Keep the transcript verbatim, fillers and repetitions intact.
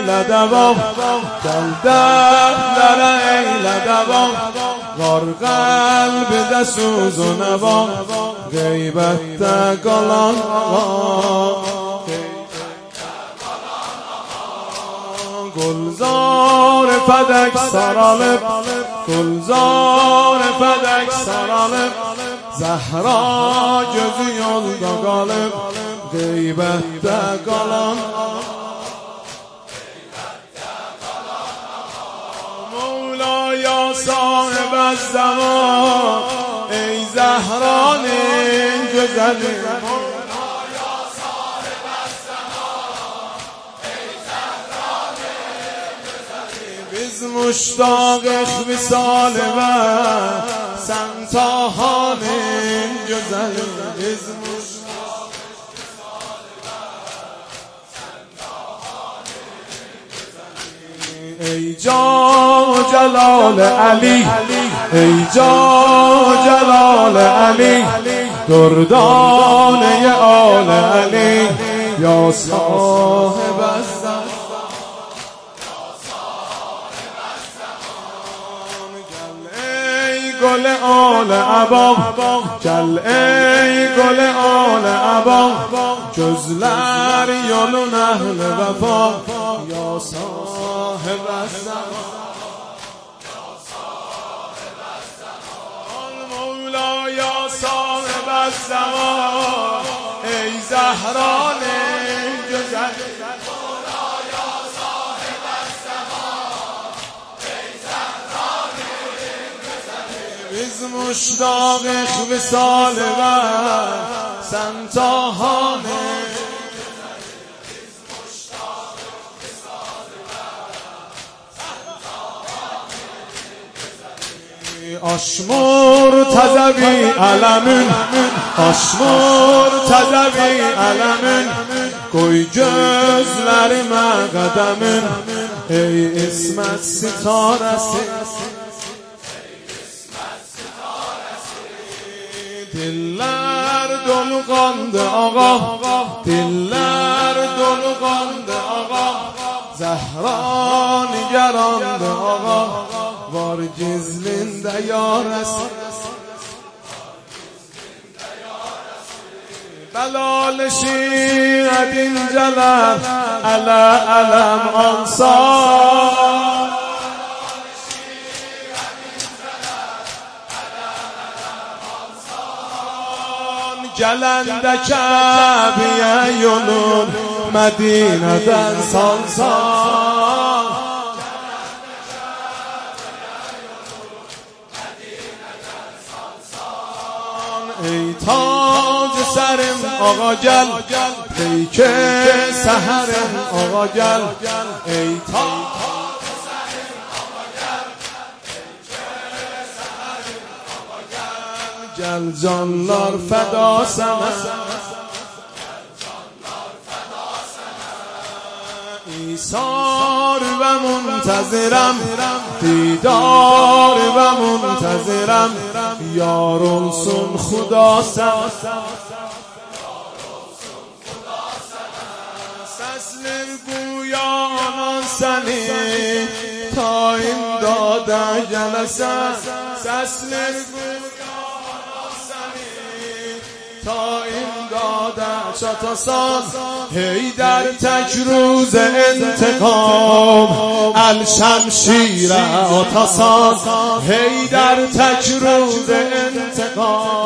ایلدوا گل در ایلدوا غار قلب ده سوز و نوا غیبت ده گلان گلزار فدک سرالب گلزار فدک سرالب زهرا جزی یلدا غالب غیبت ده گلان مولا یا صاحب الزمان ای زهران گذلی biz muştaq vüsal və sən tahanin gözəli biz muştaq vüsal və sən tahanin gözəli ey can celal Ali ey can celal Ali durdane al Ali ya sahib az-zaman گل آل عبا گل ای گل آل عبا جزلر یالون اهل وفا یا صاحب الزمان مولا یا صاحب الزمان ای زهران گذل biz muştaq vüsal və sən tahanin biz muştaq vüsal və sən tahanin aşmur təzəvi ələmin aşmur təzəvi ələmin qoy gözlərimə qədəmin ey ismət sitarəsi diller dolu qandı ağa diller dolu qandı ağa Zəhra nigarandı ağa var gizlində yarəsi Bəlal şiədin cəlal ələ ələm ansar Gələndə Kəbiyə yolun Mədinədən sansan Ey tac sərim ağa gəl Peyke səhərim ağa gəl Ey tac Gəl canlar fəda sənə İsar və müntəzirəm Didar və müntəzirəm Yar olsun xuda sənə Səslir quya anan səni Ta imdada gələsən Səslir quya تا imdada çatasan Hey در تک روز انتقام الشمشیر آتاسان Hey در تک روز انتقام